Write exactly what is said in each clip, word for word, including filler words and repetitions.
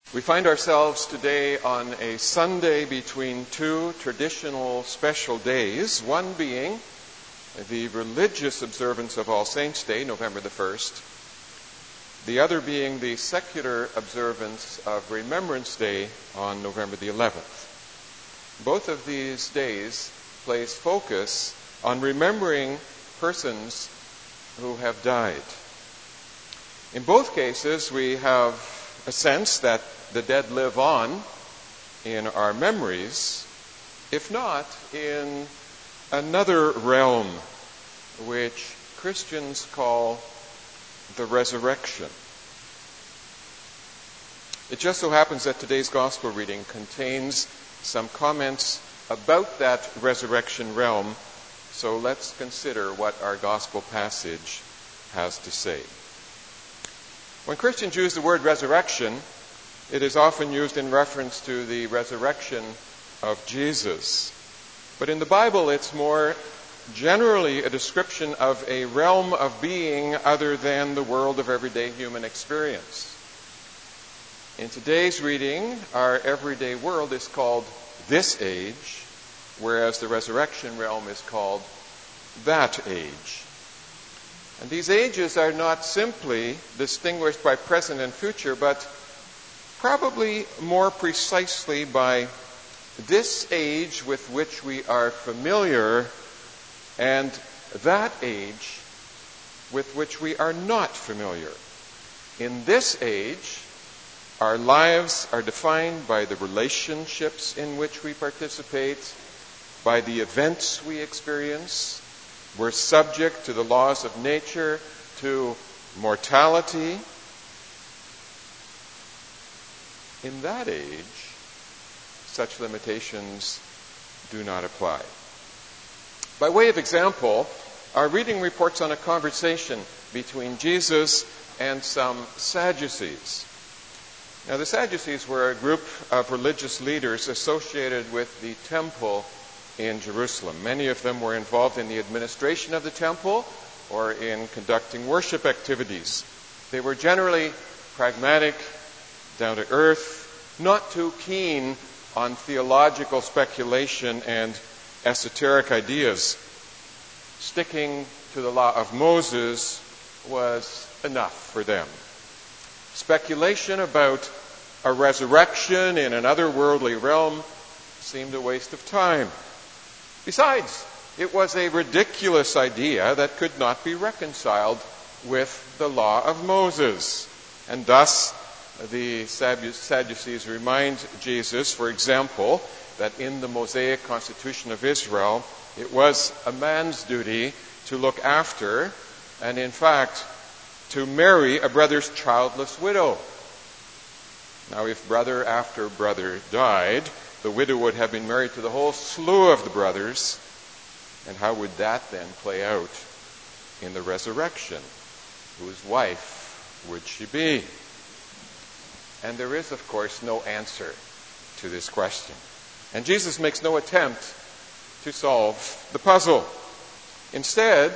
We find ourselves today on a Sunday between two traditional special days, one being the religious observance of All Saints' Day, November the first, the other being the secular observance of Remembrance Day on November the eleventh. Both of these days place focus on remembering persons who have died. In both cases, we have a sense that the dead live on in our memories, if not in another realm which Christians call the resurrection. It just so happens that today's gospel reading contains some comments about that resurrection realm, so let's consider what our gospel passage has to say. When Christians use the word resurrection, it is often used in reference to the resurrection of Jesus. But in the Bible, it's more generally a description of a realm of being other than the world of everyday human experience. In today's reading, our everyday world is called this age, whereas the resurrection realm is called that age. And these ages are not simply distinguished by present and future, but probably more precisely by this age with which we are familiar and that age with which we are not familiar. In this age, our lives are defined by the relationships in which we participate, by the events we experience. We're subject to the laws of nature, to mortality. In that age, such limitations do not apply. By way of example, our reading reports on a conversation between Jesus and some Sadducees. Now, the Sadducees were a group of religious leaders associated with the temple in Jerusalem. Many of them were involved in the administration of the temple or in conducting worship activities. They were generally pragmatic, down to earth, not too keen on theological speculation and esoteric ideas. Sticking to the law of Moses was enough for them. Speculation about a resurrection in an otherworldly realm seemed a waste of time. Besides, it was a ridiculous idea that could not be reconciled with the law of Moses. And thus, the Sadducees remind Jesus, for example, that in the Mosaic Constitution of Israel, it was a man's duty to look after, and in fact, to marry a brother's childless widow. Now, if brother after brother died, the widow would have been married to the whole slew of the brothers, and how would that then play out in the resurrection? Whose wife would she be? And there is, of course, no answer to this question. And Jesus makes no attempt to solve the puzzle. Instead,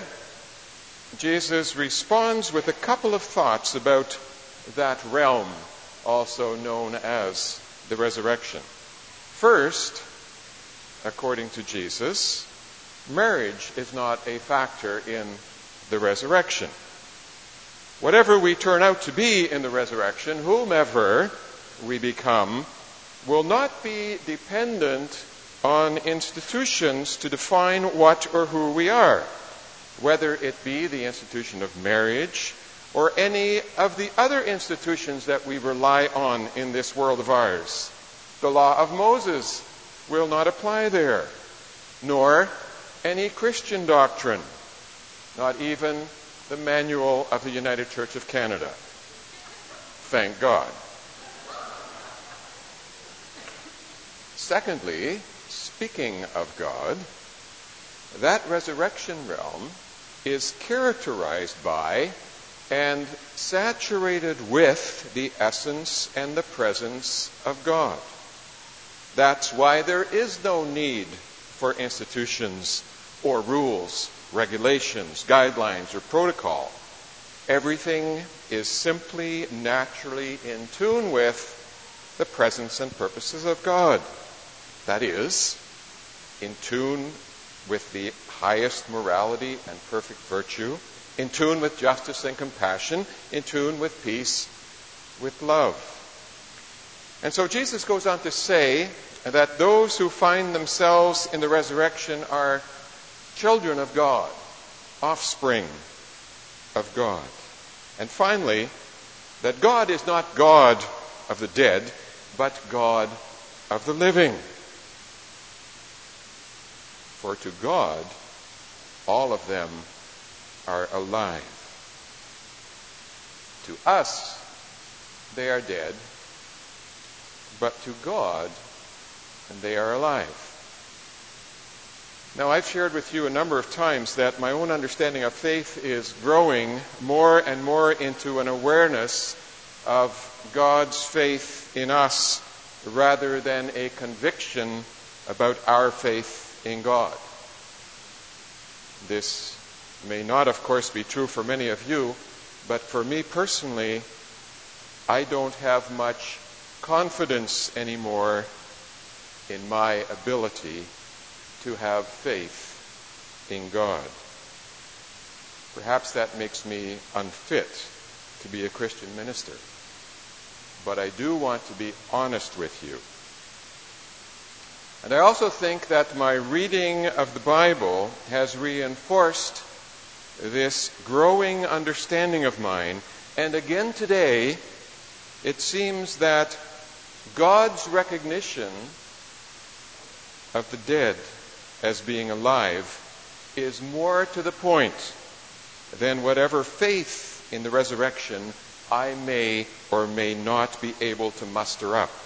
Jesus responds with a couple of thoughts about that realm, also known as the resurrection. First, according to Jesus, marriage is not a factor in the resurrection. Whatever we turn out to be in the resurrection, whomever we become, will not be dependent on institutions to define what or who we are, whether it be the institution of marriage or any of the other institutions that we rely on in this world of ours. The law of Moses will not apply there, nor any Christian doctrine, not even the Manual of the United Church of Canada. Thank God. Secondly, speaking of God, that resurrection realm is characterized by and saturated with the essence and the presence of God. That's why there is no need for institutions or rules, regulations, guidelines, or protocol. Everything is simply naturally in tune with the presence and purposes of God. That is, in tune with the highest morality and perfect virtue, in tune with justice and compassion, in tune with peace, with love. And so Jesus goes on to say that those who find themselves in the resurrection are children of God, offspring of God. And finally, that God is not God of the dead, but God of the living. For to God, all of them are alive. To us, they are dead, but to God, they are alive. Now, I've shared with you a number of times that my own understanding of faith is growing more and more into an awareness of God's faith in us rather than a conviction about our faith in God. This may not, of course, be true for many of you, but for me personally, I don't have much confidence anymore in my ability to have faith in God. Perhaps that makes me unfit to be a Christian minister. But I do want to be honest with you. And I also think that my reading of the Bible has reinforced this growing understanding of mine. And again today, it seems that God's recognition of the dead as being alive is more to the point than whatever faith in the resurrection I may or may not be able to muster up.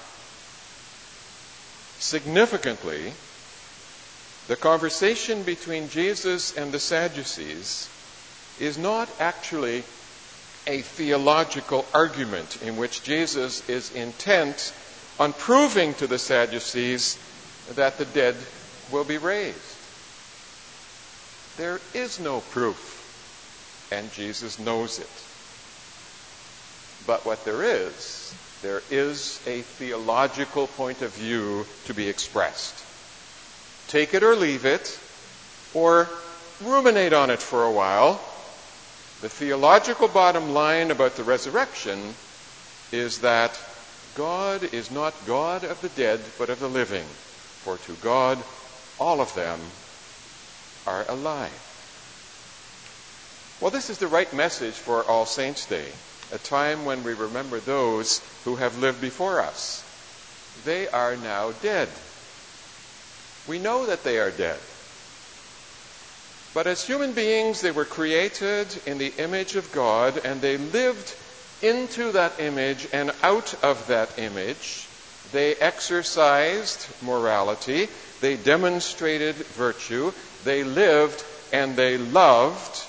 Significantly, the conversation between Jesus and the Sadducees is not actually a theological argument in which Jesus is intent on proving to the Sadducees that the dead will be raised. There is no proof, and Jesus knows it. But what there is, there is a theological point of view to be expressed. Take it or leave it, or ruminate on it for a while. The theological bottom line about the resurrection is that God is not God of the dead, but of the living. For to God, all of them are alive. Well, this is the right message for All Saints' Day, a time when we remember those who have lived before us. They are now dead. We know that they are dead. But as human beings, they were created in the image of God, and they lived into that image and out of that image. They exercised morality. They demonstrated virtue. They lived and they loved.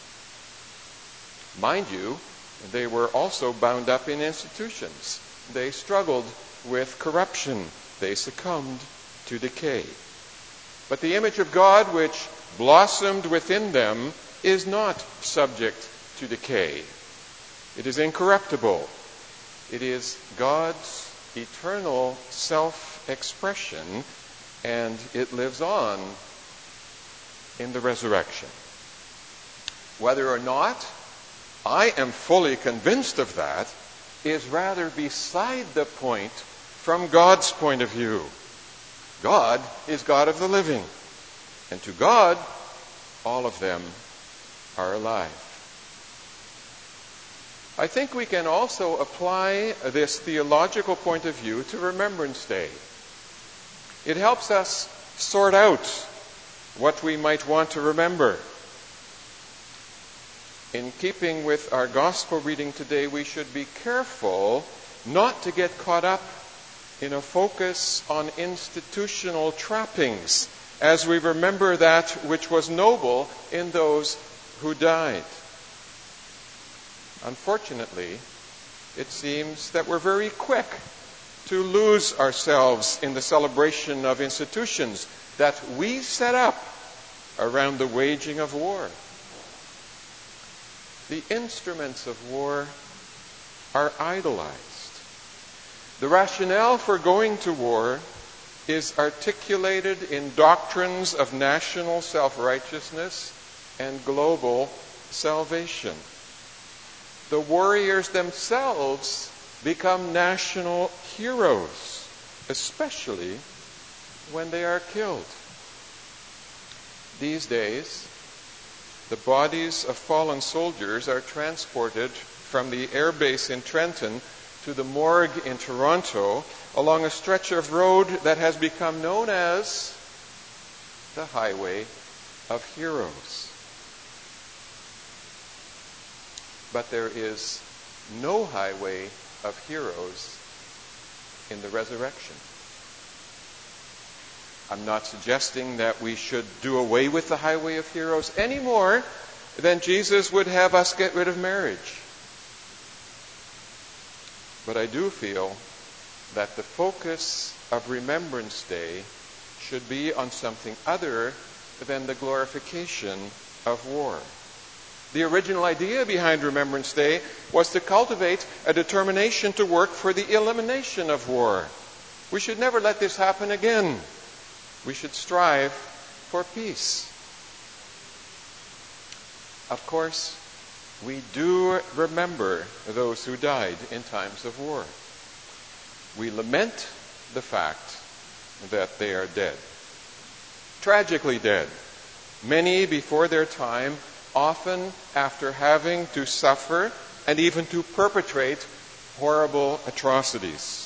Mind you, they were also bound up in institutions. They struggled with corruption. They succumbed to decay. But the image of God which blossomed within them is not subject to decay. It is incorruptible. It is God's eternal self-expression, and it lives on in the resurrection. Whether or not I am fully convinced of that is rather beside the point from God's point of view. God is God of the living, and to God, all of them are alive. I think we can also apply this theological point of view to Remembrance Day. It helps us sort out what we might want to remember. In keeping with our gospel reading today, we should be careful not to get caught up in a focus on institutional trappings as we remember that which was noble in those who died. Unfortunately, it seems that we're very quick to lose ourselves in the celebration of institutions that we set up around the waging of war. The instruments of war are idolized. The rationale for going to war is articulated in doctrines of national self-righteousness and global salvation. The warriors themselves become national heroes, especially when they are killed. These days, the bodies of fallen soldiers are transported from the air base in Trenton to the morgue in Toronto along a stretch of road that has become known as the Highway of Heroes. But there is no highway of heroes in the resurrection. I'm not suggesting that we should do away with the highway of heroes any more than Jesus would have us get rid of marriage. But I do feel that the focus of Remembrance Day should be on something other than the glorification of war. The original idea behind Remembrance Day was to cultivate a determination to work for the elimination of war. We should never let this happen again. We should strive for peace. Of course, we do remember those who died in times of war. We lament the fact that they are dead. Tragically dead. Many before their time, often after having to suffer and even to perpetrate horrible atrocities.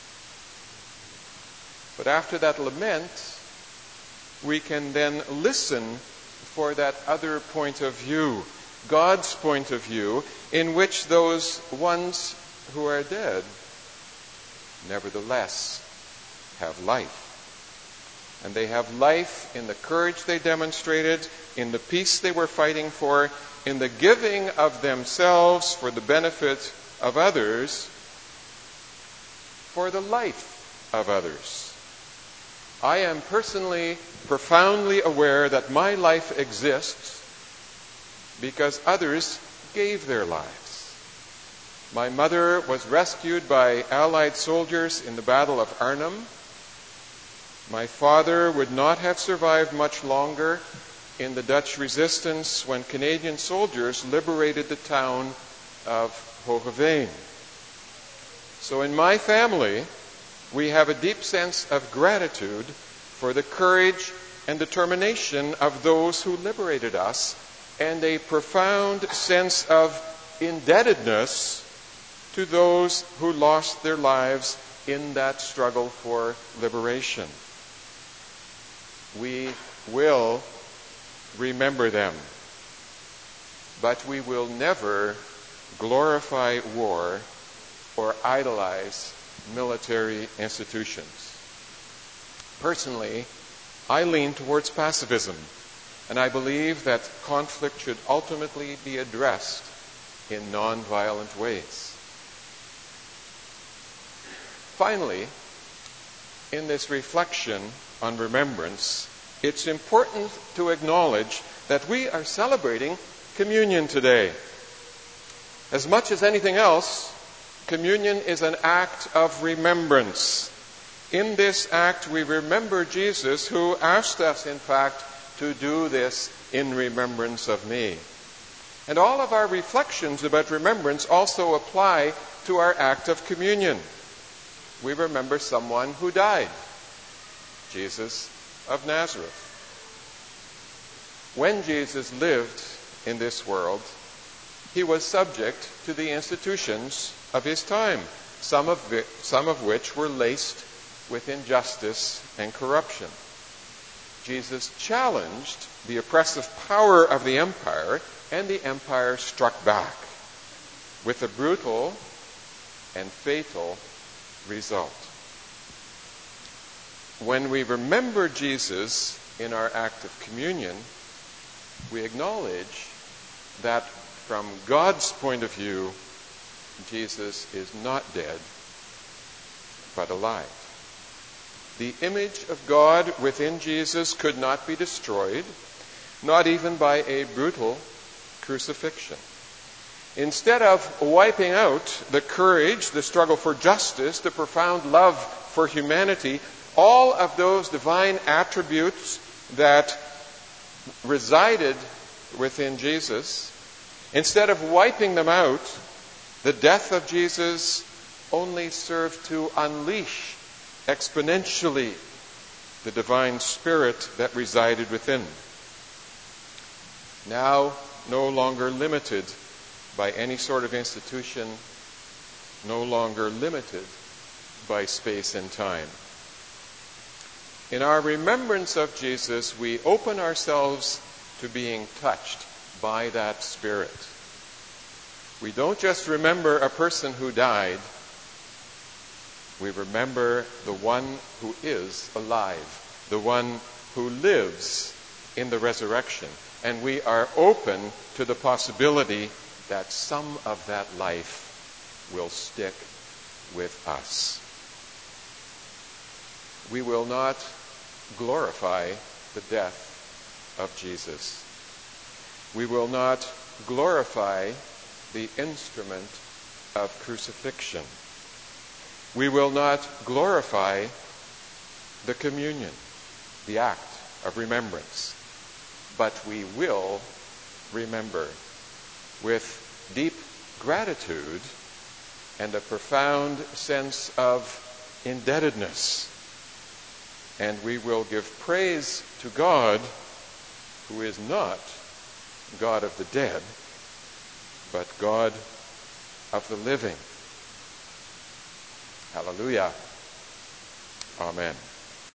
But after that lament, we can then listen for that other point of view, God's point of view, in which those ones who are dead nevertheless have life. And they have life in the courage they demonstrated, in the peace they were fighting for, in the giving of themselves for the benefit of others, for the life of others. I am personally profoundly aware that my life exists because others gave their lives. My mother was rescued by Allied soldiers in the Battle of Arnhem. My father would not have survived much longer in the Dutch resistance when Canadian soldiers liberated the town of Hoogeveen. So in my family, we have a deep sense of gratitude for the courage and determination of those who liberated us, and a profound sense of indebtedness to those who lost their lives in that struggle for liberation. We will remember them, but we will never glorify war or idolize military institutions. Personally, I lean towards pacifism, and I believe that conflict should ultimately be addressed in nonviolent ways. Finally, in this reflection on remembrance, it's important to acknowledge that we are celebrating communion today. As much as anything else, communion is an act of remembrance. In this act, we remember Jesus, who asked us, in fact, to do this in remembrance of me. And all of our reflections about remembrance also apply to our act of communion. We remember someone who died, Jesus of Nazareth. When Jesus lived in this world, he was subject to the institutions of his time, some of, vi- some of which were laced with injustice and corruption. Jesus challenged the oppressive power of the empire, and the empire struck back with a brutal and fatal result. When we remember Jesus in our act of communion, we acknowledge that from God's point of view, Jesus is not dead, but alive. The image of God within Jesus could not be destroyed, not even by a brutal crucifixion. Instead of wiping out the courage, the struggle for justice, the profound love for humanity, all of those divine attributes that resided within Jesus, instead of wiping them out, the death of Jesus only served to unleash exponentially the divine spirit that resided within. Now no longer limited by any sort of institution, no longer limited by space and time. In our remembrance of Jesus, we open ourselves to being touched by that Spirit. We don't just remember a person who died, we remember the one who is alive, the one who lives in the resurrection. And we are open to the possibility that some of that life will stick with us. We will not glorify the death of Jesus. We will not glorify the instrument of crucifixion. We will not glorify the communion, the act of remembrance. But we will remember with deep gratitude and a profound sense of indebtedness. And we will give praise to God, who is not God of the dead, but God of the living. Hallelujah. Amen.